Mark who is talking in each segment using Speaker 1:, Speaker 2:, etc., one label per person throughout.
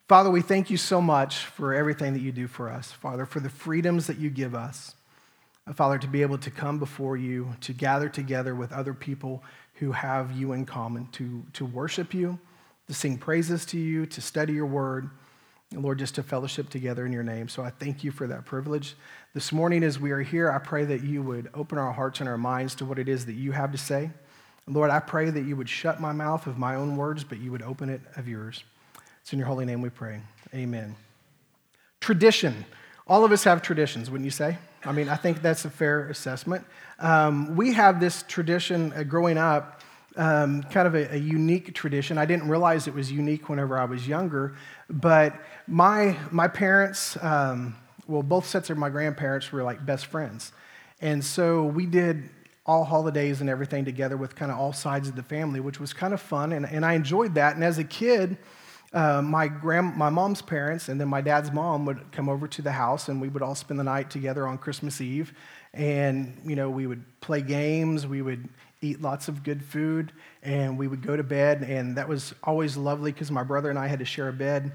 Speaker 1: Father, we thank you so much for everything that you do for us, Father, for the freedoms that you give us. Father, to be able to come before you, to gather together with other people who have you in common, to worship you, to sing praises to you, to study your word, and Lord, just to fellowship together in your name. So I thank you for that privilege. This morning as we are here, I pray that you would open our hearts and our minds to what it is that you have to say. And Lord, I pray that you would shut my mouth of my own words, but you would open it of yours. It's in your holy name we pray. Amen. Tradition. All of us have traditions, wouldn't you say? I mean, I think that's a fair assessment. We have this tradition growing up, kind of a unique tradition. I didn't realize it was unique whenever I was younger, but my parents, both sets of my grandparents were like best friends. And so we did all holidays and everything together with kind of all sides of the family, which was kind of fun, and I enjoyed that. And as a kid, my mom's parents and then my dad's mom would come over to the house, and we would all spend the night together on Christmas Eve. And, we would play games, we would eat lots of good food, and we would go to bed. And that was always lovely because my brother and I had to share a bed,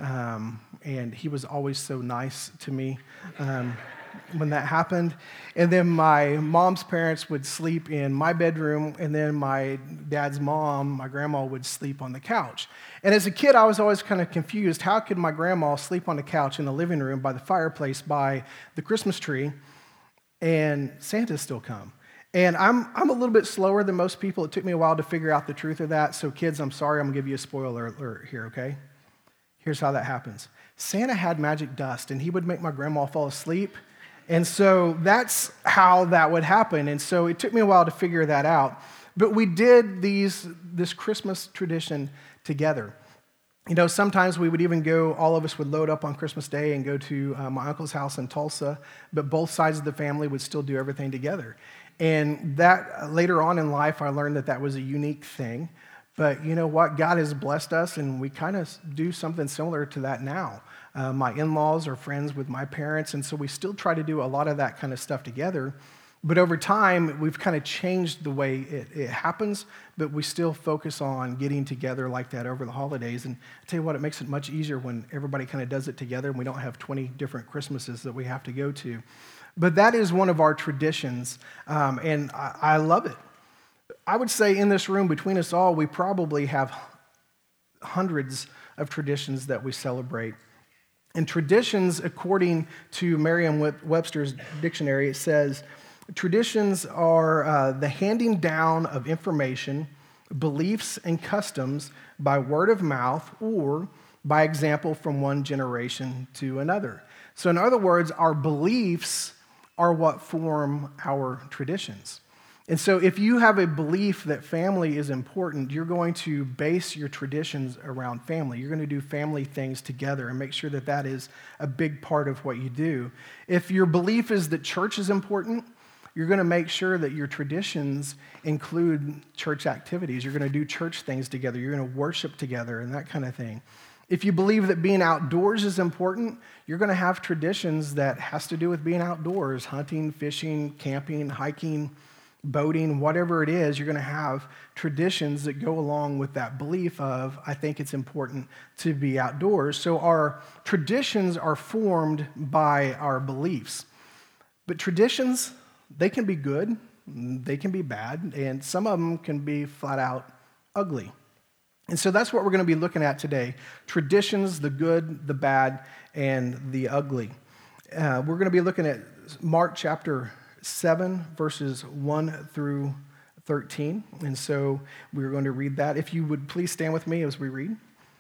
Speaker 1: and he was always so nice to me when that happened. And then my mom's parents would sleep in my bedroom, and then my dad's mom, my grandma, would sleep on the couch. And as a kid, I was always kind of confused. How could my grandma sleep on the couch in the living room by the fireplace by the Christmas tree and Santa still come? And I'm a little bit slower than most people. It took me a while to figure out the truth of that. So kids, I'm sorry, I'm going to give you a spoiler alert here, okay? Here's how that happens. Santa had magic dust, and he would make my grandma fall asleep. And so that's how that would happen. And so it took me a while to figure that out. But we did this Christmas tradition together. Sometimes we would even go, all of us would load up on Christmas Day and go to my uncle's house in Tulsa, but both sides of the family would still do everything together. And that, later on in life, I learned that was a unique thing. But you know what? God has blessed us, and we kind of do something similar to that now. My in-laws are friends with my parents, and so we still try to do a lot of that kind of stuff together. But over time, we've kind of changed the way it happens, but we still focus on getting together like that over the holidays. And I tell you what, it makes it much easier when everybody kind of does it together and we don't have 20 different Christmases that we have to go to. But that is one of our traditions, and I love it. I would say in this room, between us all, we probably have hundreds of traditions that we celebrate. And traditions, according to Merriam-Webster's dictionary, it says, traditions are the handing down of information, beliefs, and customs by word of mouth or by example from one generation to another. So in other words, our beliefs are what form our traditions. And so if you have a belief that family is important, you're going to base your traditions around family. You're going to do family things together and make sure that is a big part of what you do. If your belief is that church is important, you're going to make sure that your traditions include church activities. You're going to do church things together. You're going to worship together and that kind of thing. If you believe that being outdoors is important, you're going to have traditions that has to do with being outdoors, hunting, fishing, camping, hiking, boating, whatever it is. You're going to have traditions that go along with that belief of, I think it's important to be outdoors. So our traditions are formed by our beliefs. But traditions, they can be good, they can be bad, and some of them can be flat out ugly. And so that's what we're going to be looking at today. Traditions, the good, the bad, and the ugly. We're going to be looking at Mark chapter 7, verses 1 through 13. And so we're going to read that. If you would please stand with me as we read.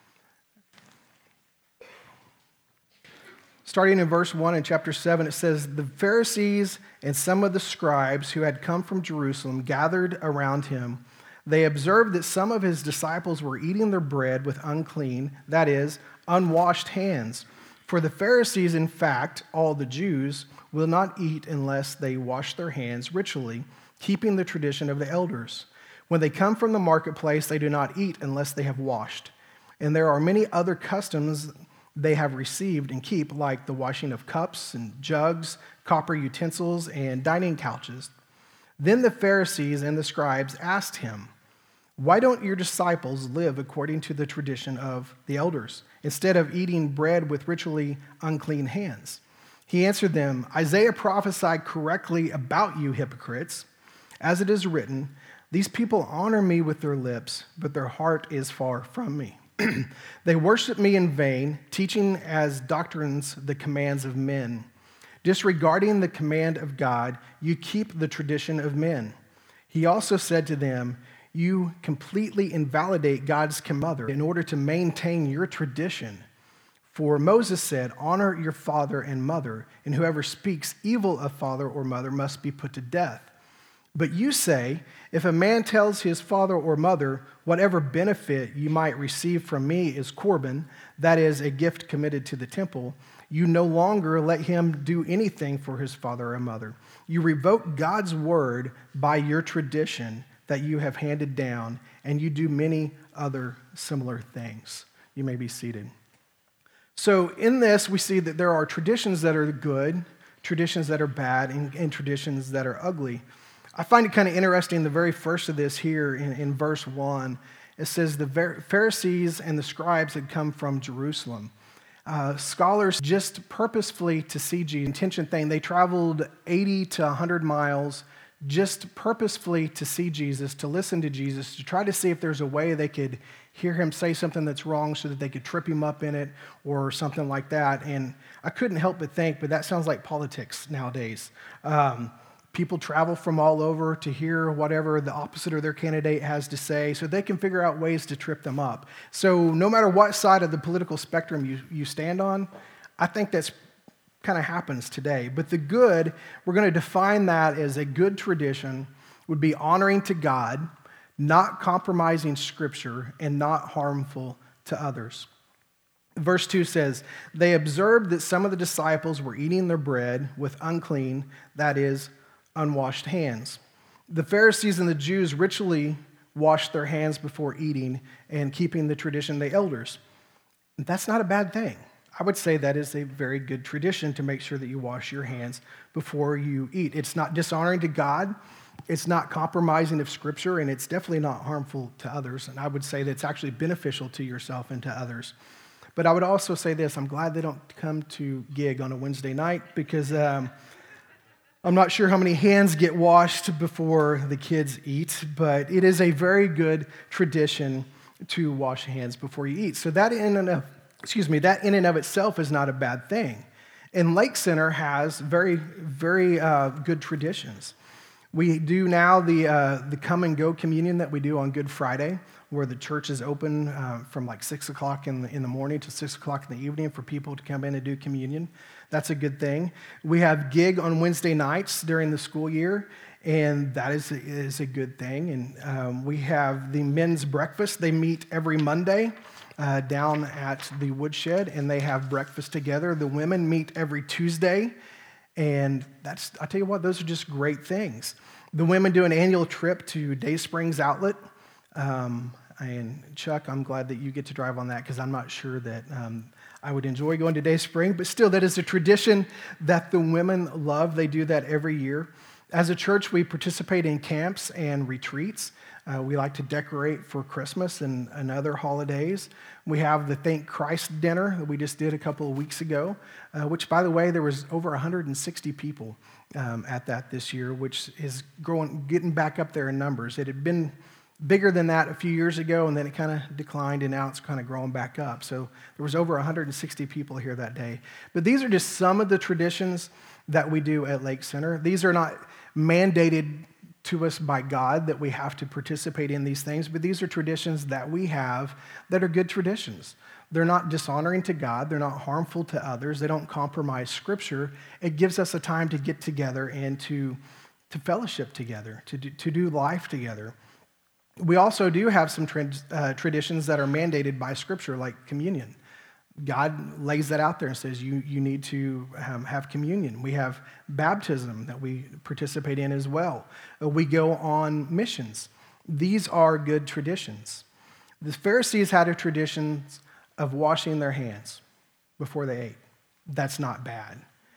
Speaker 1: Starting in verse 1 in chapter 7, it says, "The Pharisees and some of the scribes who had come from Jerusalem gathered around him. They observed that some of his disciples were eating their bread with unclean, that is, unwashed hands. For the Pharisees, in fact, all the Jews, will not eat unless they wash their hands ritually, keeping the tradition of the elders. When they come from the marketplace, they do not eat unless they have washed. And there are many other customs they have received and keep, like the washing of cups and jugs, copper utensils, and dining couches. Then the Pharisees and the scribes asked him, Why don't your disciples live according to the tradition of the elders, instead of eating bread with ritually unclean hands?" He answered them, "Isaiah prophesied correctly about you hypocrites. As it is written, 'These people honor me with their lips, but their heart is far from me. They worship me in vain, teaching as doctrines the commands of men. Disregarding the command of God, you keep the tradition of men.' He also said to them, 'You completely invalidate God's command in order to maintain your tradition. For Moses said, "Honor your father and mother, and whoever speaks evil of father or mother must be put to death." But you say, if a man tells his father or mother, "Whatever benefit you might receive from me is Corban," that is, a gift committed to the temple, you no longer let him do anything for his father or mother. You revoke God's word by your tradition that you have handed down, and you do many other similar things." You may be seated. So in this, we see that there are traditions that are good, traditions that are bad, and traditions that are ugly. I find it kind of interesting, the very first of this here in verse 1, it says the Pharisees and the scribes had come from Jerusalem. Scholars just purposefully to see Jesus, intention thing, they traveled 80 to 100 miles just purposefully to see Jesus, to listen to Jesus, to try to see if there's a way they could hear him say something that's wrong so that they could trip him up in it or something like that. And I couldn't help but think, but that sounds like politics nowadays. People travel from all over to hear whatever the opposite of their candidate has to say so they can figure out ways to trip them up. So no matter what side of the political spectrum you stand on, I think that's kind of happens today. But the good, we're going to define that as a good tradition would be honoring to God, not compromising Scripture, and not harmful to others. Verse 2 says, "They observed that some of the disciples were eating their bread with unclean, that is, unwashed hands. The Pharisees and the Jews ritually washed their hands before eating and keeping the tradition of the elders." That's not a bad thing. I would say that is a very good tradition to make sure that you wash your hands before you eat. It's not dishonoring to God, it's not compromising of Scripture, and it's definitely not harmful to others. And I would say that it's actually beneficial to yourself and to others. But I would also say this, I'm glad they don't come to gig on a Wednesday night because I'm not sure how many hands get washed before the kids eat, but it is a very good tradition to wash hands before you eat. So that in and of itself is not a bad thing. And Lake Center has very, very good traditions. We do now the come and go communion that we do on Good Friday, where the church is open from like 6 o'clock in the morning to 6 o'clock in the evening for people to come in and do communion. That's a good thing. We have gig on Wednesday nights during the school year, and that is a good thing. And we have the men's breakfast. They meet every Monday down at the woodshed, and they have breakfast together. The women meet every Tuesday, and I tell you what, those are just great things. The women do an annual trip to Day Springs Outlet. And Chuck, I'm glad that you get to drive on that because I'm not sure that I would enjoy going to Day Spring, but still, that is a tradition that the women love. They do that every year. As a church, we participate in camps and retreats. We like to decorate for Christmas and other holidays. We have the Thank Christ dinner that we just did a couple of weeks ago, which, by the way, there was over 160 people at that this year, which is getting back up there in numbers. It had been bigger than that a few years ago, and then it kind of declined, and now it's kind of growing back up. So there was over 160 people here that day. But these are just some of the traditions that we do at Lake Center. These are not mandated to us by God that we have to participate in these things, but these are traditions that we have that are good traditions. They're not dishonoring to God. They're not harmful to others. They don't compromise Scripture. It gives us a time to get together and to fellowship together, to do life together. We also do have some traditions that are mandated by Scripture, like communion. God lays that out there and says you need to have communion. We have baptism that we participate in as well. We go on missions. These are good traditions. The Pharisees had a tradition of washing their hands before they ate. That's not bad.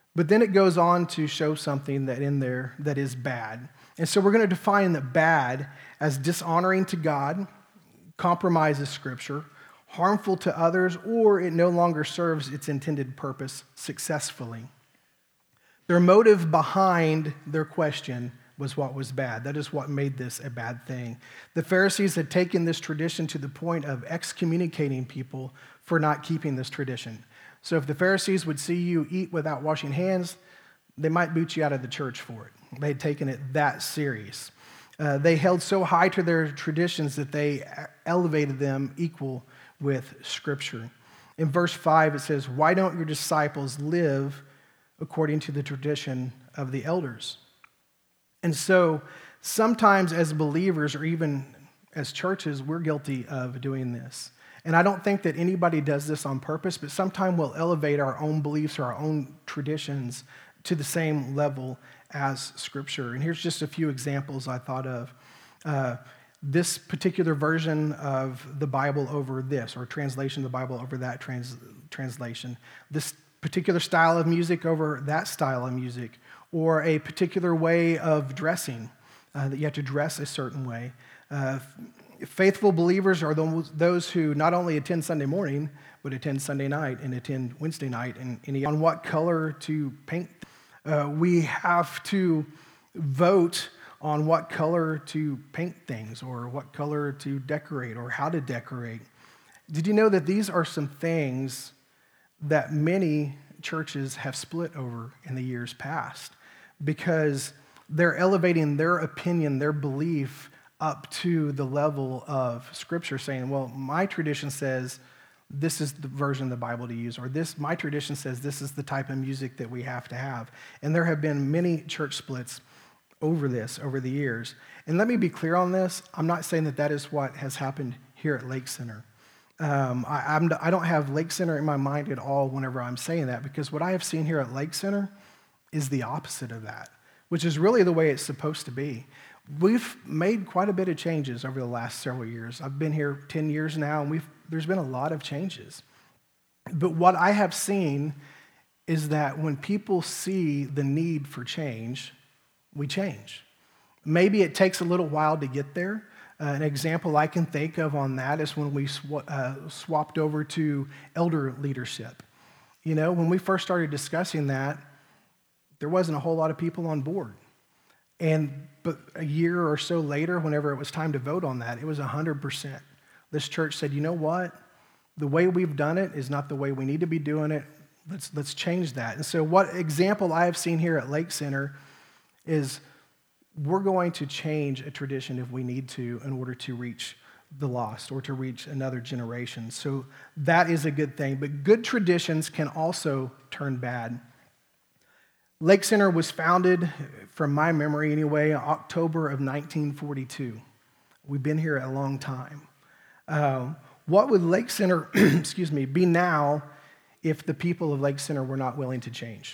Speaker 1: But then it goes on to show something that in there that is bad. And so we're going to define the bad as dishonoring to God, compromises Scripture, harmful to others, or it no longer serves its intended purpose successfully. Their motive behind their question was what was bad. That is what made this a bad thing. The Pharisees had taken this tradition to the point of excommunicating people for not keeping this tradition. So if the Pharisees would see you eat without washing hands, they might boot you out of the church for it. They had taken it that serious. They held so high to their traditions that they elevated them equal with Scripture. In verse 5, it says, "Why don't your disciples live according to the tradition of the elders?" And so sometimes as believers or even as churches, we're guilty of doing this. And I don't think that anybody does this on purpose, but sometimes we'll elevate our own beliefs or our own traditions to the same level as Scripture. And here's just a few examples I thought of. This particular version of the Bible over this, or translation of the Bible over that translation. This particular style of music over that style of music, or a particular way of dressing, that you have to dress a certain way. Faithful believers are those who not only attend Sunday morning, but attend Sunday night and attend Wednesday night, and on what color to paint. We have to vote on what color to paint things, or what color to decorate, or how to decorate. Did you know that these are some things that many churches have split over in the years past? Because they're elevating their opinion, their belief, up to the level of Scripture, saying, well, my tradition says this is the version of the Bible to use, or my tradition says this is the type of music that we have to have. And there have been many church splits over this over the years. And let me be clear on this. I'm not saying that that is what has happened here at Lake Center. I don't have Lake Center in my mind at all whenever I'm saying that, because what I have seen here at Lake Center is the opposite of that, which is really the way it's supposed to be. We've made quite a bit of changes over the last several years. I've been here 10 years now, and there's been a lot of changes. But what I have seen is that when people see the need for change, we change. Maybe it takes a little while to get there. An example I can think of on that is when we swapped over to elder leadership. You know, when we first started discussing that, there wasn't a whole lot of people on board. But a year or so later, whenever it was time to vote on that, it was 100%. This church said, you know what? The way we've done it is not the way we need to be doing it. Let's change that. And so what example I have seen here at Lake Center is we're going to change a tradition if we need to in order to reach the lost or to reach another generation. So that is a good thing. But good traditions can also turn bad. Lake Center was founded, from my memory anyway, October of 1942. We've been here a long time. What would Lake Center, be now if the people of Lake Center were not willing to change?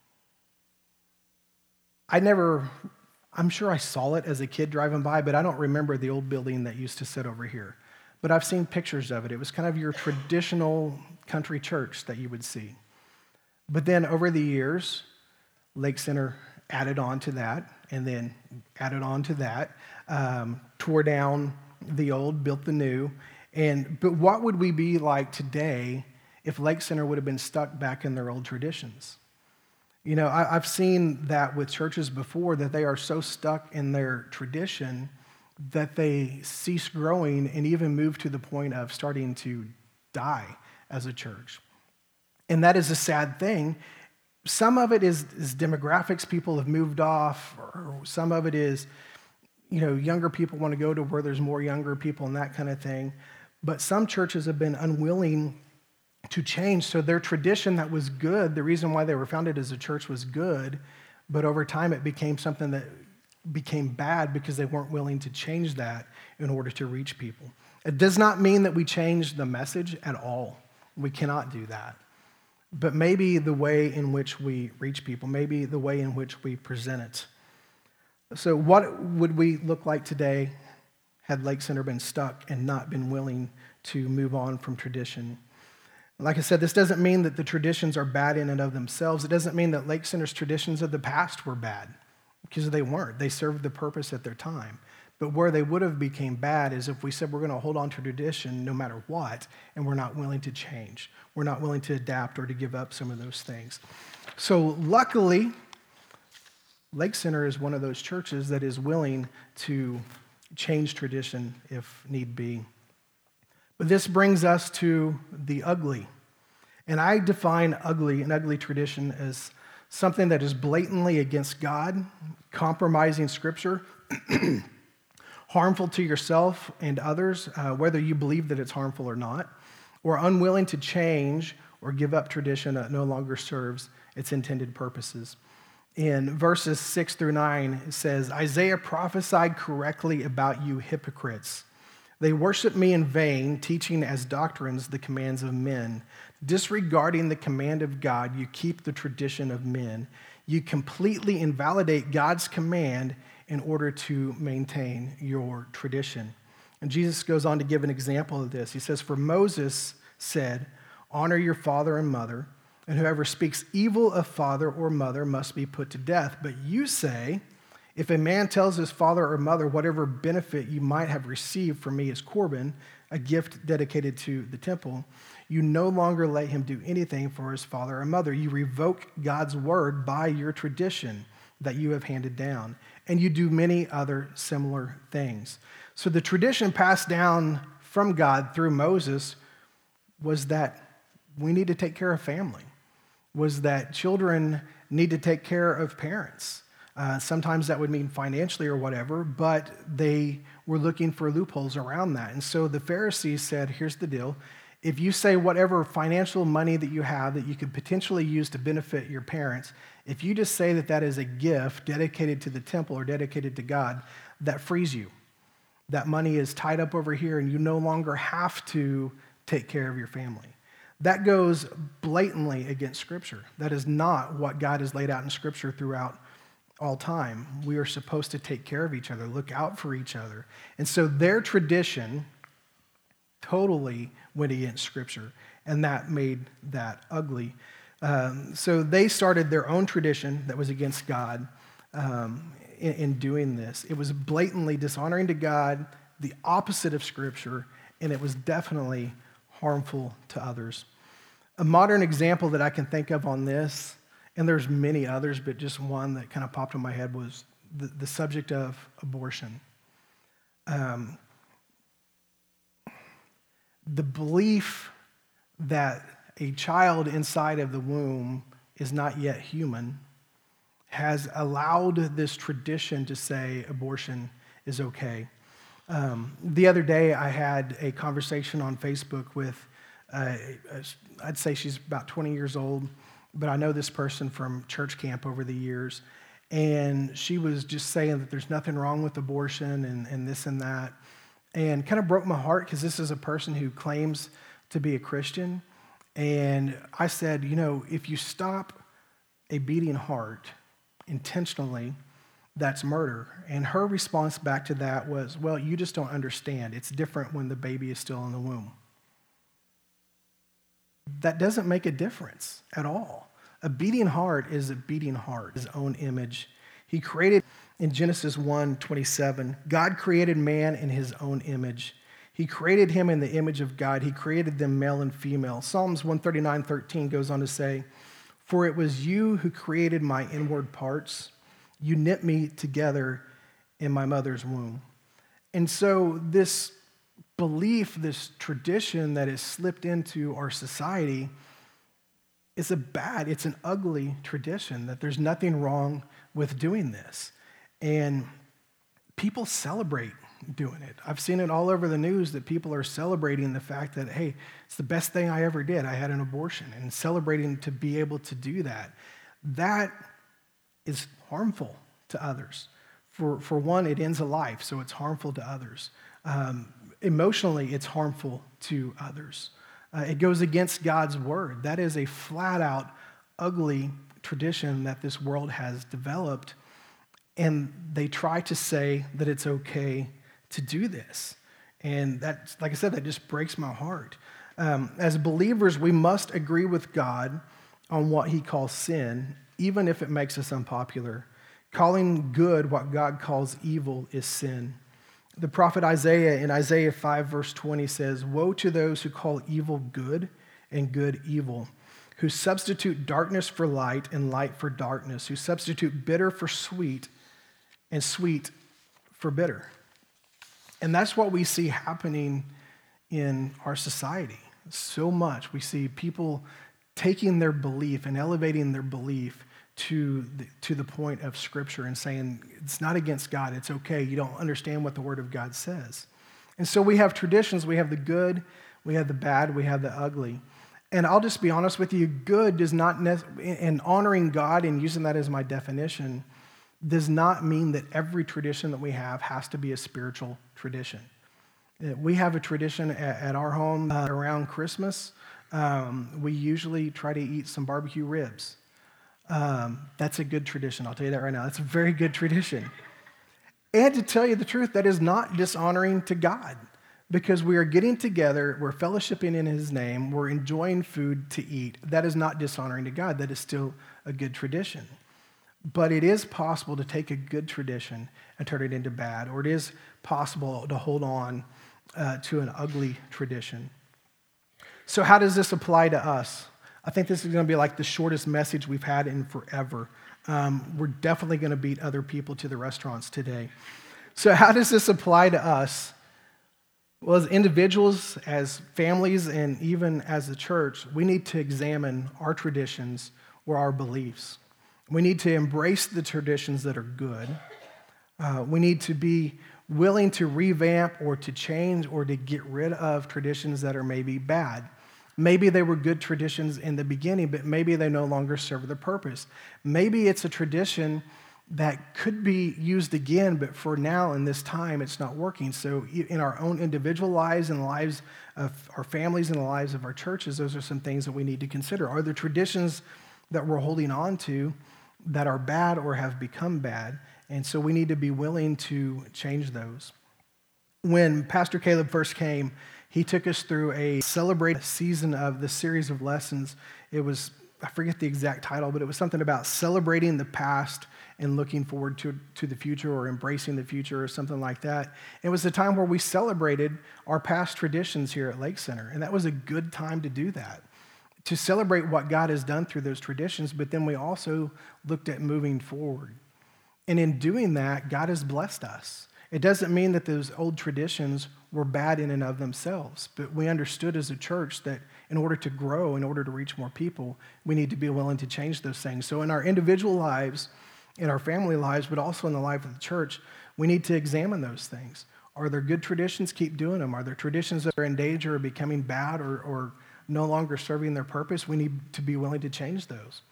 Speaker 1: I'm sure I saw it as a kid driving by, but I don't remember the old building that used to sit over here. But I've seen pictures of it. It was kind of your traditional country church that you would see. But then over the years, Lake Center added on to that, and then added on to that, tore down the old, built the new. But what would we be like today if Lake Center would have been stuck back in their old traditions? You know, I've seen that with churches before, that they are so stuck in their tradition that they cease growing and even move to the point of starting to die as a church. And that is a sad thing. Some of it is demographics. People have moved off, or some of it is, younger people want to go to where there's more younger people and that kind of thing. But some churches have been unwilling to change. So their tradition that was good, the reason why they were founded as a church was good, but over time it became something that became bad because they weren't willing to change that in order to reach people. It does not mean that we change the message at all. We cannot do that. But maybe the way in which we reach people, maybe the way in which we present it. So what would we look like today had Lake Center been stuck and not been willing to move on from tradition? Like I said, this doesn't mean that the traditions are bad in and of themselves. It doesn't mean that Lake Center's traditions of the past were bad, because they weren't. They served the purpose at their time. But where they would have became bad is if we said we're going to hold on to tradition no matter what, and we're not willing to change. We're not willing to adapt or to give up some of those things. So luckily, Lake Center is one of those churches that is willing to change tradition if need be. But this brings us to the ugly. And I define ugly, an ugly tradition, as something that is blatantly against God, compromising Scripture, harmful to yourself and others, whether you believe that it's harmful or not, or unwilling to change or give up tradition that no longer serves its intended purposes. In verses 6 through 9, it says, Isaiah prophesied correctly about you hypocrites. They worship me in vain, teaching as doctrines the commands of men. Disregarding the command of God, you keep the tradition of men. You completely invalidate God's command in order to maintain your tradition. And Jesus goes on to give an example of this. He says, For Moses said, honor your father and mother, and whoever speaks evil of father or mother must be put to death. But you say, if a man tells his father or mother, whatever benefit you might have received from me is Corban, a gift dedicated to the temple, you no longer let him do anything for his father or mother. You revoke God's word by your tradition that you have handed down, and you do many other similar things. So the tradition passed down from God through Moses was that we need to take care of family, was that children need to take care of parents. Sometimes that would mean financially or whatever, but they were looking for loopholes around that. And so the Pharisees said, here's the deal. If you say whatever financial money that you have that you could potentially use to benefit your parents, if you just say that that is a gift dedicated to the temple or dedicated to God, that frees you. That money is tied up over here and you no longer have to take care of your family. That goes blatantly against Scripture. That is not what God has laid out in Scripture throughout all time. We are supposed to take care of each other, look out for each other. And so their tradition totally went against Scripture, and that made that ugly. So they started their own tradition that was against God in doing this. It was blatantly dishonoring to God, the opposite of Scripture, and it was definitely harmful to others. A modern example that I can think of on this, and there's many others, but just one that kind of popped in my head was the subject of abortion. The belief that a child inside of the womb is not yet human has allowed this tradition to say abortion is okay. The other day, I had a conversation on Facebook with, I'd say she's about 20 years old, but I know this person from church camp over the years, and she was just saying that there's nothing wrong with abortion and this and that, and kind of broke my heart because this is a person who claims to be a Christian. And I said, if you stop a beating heart intentionally, that's murder. And her response back to that was, well, you just don't understand. It's different when the baby is still in the womb. That doesn't make a difference at all. A beating heart is a beating heart, his own image. He created, in Genesis 1:27, God created man in his own image. He created him in the image of God. He created them male and female. Psalms 139:13 goes on to say, for it was you who created my inward parts. You knit me together in my mother's womb. And so this belief, this tradition that has slipped into our society is it's an ugly tradition, that there's nothing wrong with doing this. And people celebrate doing it. I've seen it all over the news that people are celebrating the fact that, hey, it's the best thing I ever did. I had an abortion, and celebrating to be able to do that. That is harmful to others. For one, it ends a life, so it's harmful to others. Emotionally, it's harmful to others. It goes against God's word. That is a flat-out ugly tradition that this world has developed, and they try to say that it's okay to do this. And that, like I said, that just breaks my heart. As believers, we must agree with God on what he calls sin, even if it makes us unpopular. Calling good what God calls evil is sin. The prophet Isaiah in Isaiah 5, verse 20 says, "Woe to those who call evil good and good evil, who substitute darkness for light and light for darkness, who substitute bitter for sweet and sweet for bitter." And that's what we see happening in our society. So much. We see people taking their belief and elevating their belief to the point of Scripture and saying, it's not against God, it's okay, you don't understand what the Word of God says. And so we have traditions, we have the good, we have the bad, we have the ugly. And I'll just be honest with you, good does not, and honoring God and using that as my definition, does not mean that every tradition that we have has to be a spiritual tradition. We have a tradition at our home around Christmas. We usually try to eat some barbecue ribs. That's a good tradition. I'll tell you that right now. That's a very good tradition. And to tell you the truth, that is not dishonoring to God because we are getting together, we're fellowshipping in his name, we're enjoying food to eat. That is not dishonoring to God. That is still a good tradition. But it is possible to take a good tradition and turn it into bad, or it is possible to hold on to an ugly tradition. So how does this apply to us? I think this is going to be like the shortest message we've had in forever. We're definitely going to beat other people to the restaurants today. So how does this apply to us? Well, as individuals, as families, and even as a church, we need to examine our traditions or our beliefs. We need to embrace the traditions that are good. We need to be willing to revamp or to change or to get rid of traditions that are maybe bad. Maybe they were good traditions in the beginning, but maybe they no longer serve the purpose. Maybe it's a tradition that could be used again, but for now in this time, it's not working. So in our own individual lives and the lives of our families and the lives of our churches, those are some things that we need to consider. Are there traditions that we're holding on to that are bad or have become bad? And so we need to be willing to change those. When Pastor Caleb first came, he took us through a celebrate season of the series of lessons. It was, I forget the exact title, but it was something about celebrating the past and looking forward to the future, or embracing the future, or something like that. It was a time where we celebrated our past traditions here at Lake Center, and that was a good time to do that, to celebrate what God has done through those traditions, but then we also looked at moving forward. And in doing that, God has blessed us. It doesn't mean that those old traditions were bad in and of themselves, but we understood as a church that in order to grow, in order to reach more people, we need to be willing to change those things. So in our individual lives, in our family lives, but also in the life of the church, we need to examine those things. Are there good traditions? Keep doing them. Are there traditions that are in danger of becoming bad or no longer serving their purpose? We need to be willing to change those.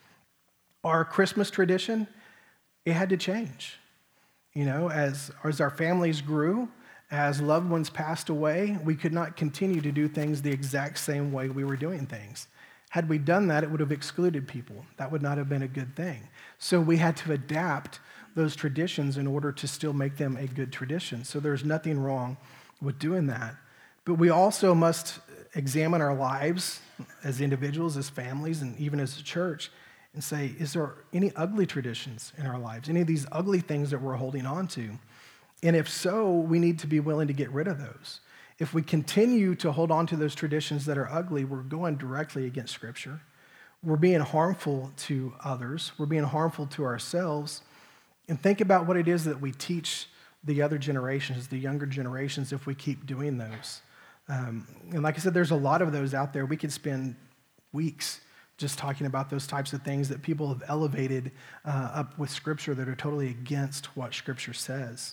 Speaker 1: Our Christmas tradition, it had to change. You know, as our families grew, as loved ones passed away, we could not continue to do things the exact same way we were doing things. Had we done that, it would have excluded people. That would not have been a good thing. So we had to adapt those traditions in order to still make them a good tradition. So there's nothing wrong with doing that. But we also must examine our lives as individuals, as families, and even as a church, and say, is there any ugly traditions in our lives? Any of these ugly things that we're holding on to? And if so, we need to be willing to get rid of those. If we continue to hold on to those traditions that are ugly, we're going directly against Scripture. We're being harmful to others. We're being harmful to ourselves. And think about what it is that we teach the other generations, the younger generations, if we keep doing those. And like I said, there's a lot of those out there. We could spend weeks just talking about those types of things that people have elevated up with Scripture that are totally against what Scripture says.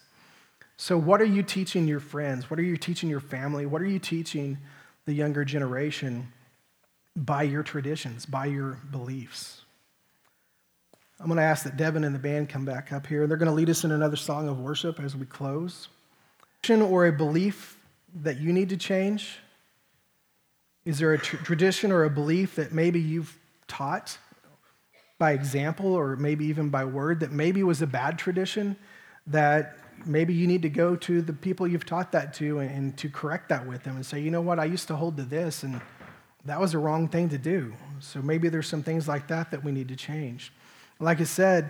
Speaker 1: So what are you teaching your friends? What are you teaching your family? What are you teaching the younger generation by your traditions, by your beliefs? I'm going to ask that Devin and the band come back up here. They're going to lead us in another song of worship as we close. Or a belief that you need to change? Is there a tradition or a belief that maybe you've taught by example or maybe even by word that maybe was a bad tradition that maybe you need to go to the people you've taught that to and to correct that with them and say, you know what, I used to hold to this and that was the wrong thing to do. So maybe there's some things like that we need to change. Like I said,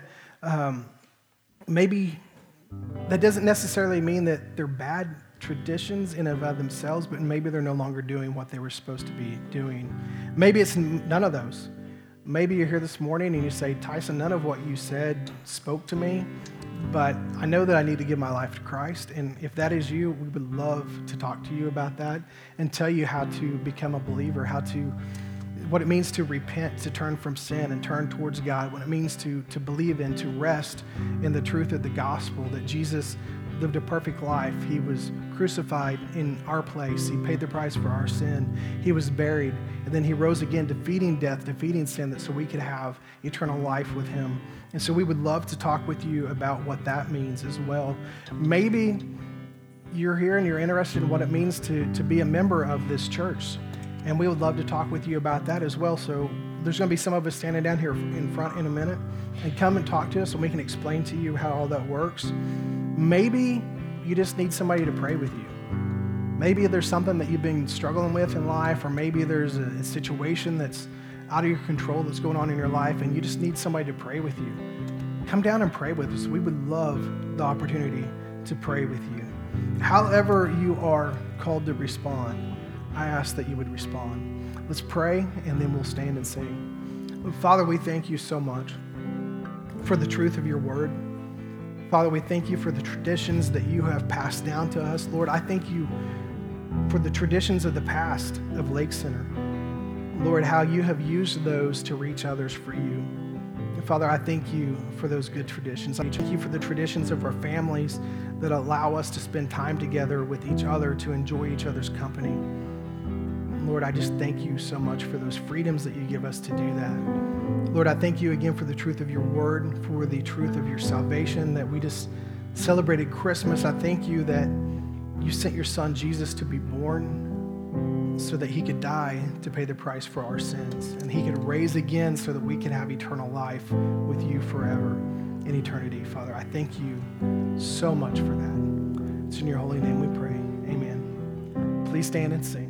Speaker 1: maybe that doesn't necessarily mean that they're bad traditions in and of themselves, but maybe they're no longer doing what they were supposed to be doing. Maybe it's none of those. Maybe you're here this morning and you say, Tyson, none of what you said spoke to me, but I know that I need to give my life to Christ. And if that is you, we would love to talk to you about that and tell you how to become a believer, what it means to repent, to turn from sin and turn towards God, what it means to believe in, to rest in the truth of the gospel, that Jesus lived a perfect life. He was crucified in our place. He paid the price for our sin. He was buried, and then he rose again, defeating death, defeating sin, so we could have eternal life with him. And so we would love to talk with you about what that means as well. Maybe you're here and you're interested in what it means to be a member of this church, and we would love to talk with you about that as well. So there's going to be some of us standing down here in front in a minute, and come and talk to us and we can explain to you how all that works. Maybe you just need somebody to pray with you. Maybe there's something that you've been struggling with in life, or maybe there's a situation that's out of your control that's going on in your life, and you just need somebody to pray with you. Come down and pray with us. We would love the opportunity to pray with you. However you are called to respond, I ask that you would respond. Let's pray, and then we'll stand and sing. Father, we thank you so much for the truth of your word. Father, we thank you for the traditions that you have passed down to us. Lord, I thank you for the traditions of the past of Lake Center. Lord, how you have used those to reach others for you. And Father, I thank you for those good traditions. I thank you for the traditions of our families that allow us to spend time together with each other, to enjoy each other's company. Lord, I just thank you so much for those freedoms that you give us to do that. Lord, I thank you again for the truth of your word, for the truth of your salvation, that we just celebrated Christmas. I thank you that you sent your son Jesus to be born so that he could die to pay the price for our sins, and he could rise again so that we can have eternal life with you forever in eternity. Father, I thank you so much for that. It's in your holy name we pray. Amen. Please stand and sing.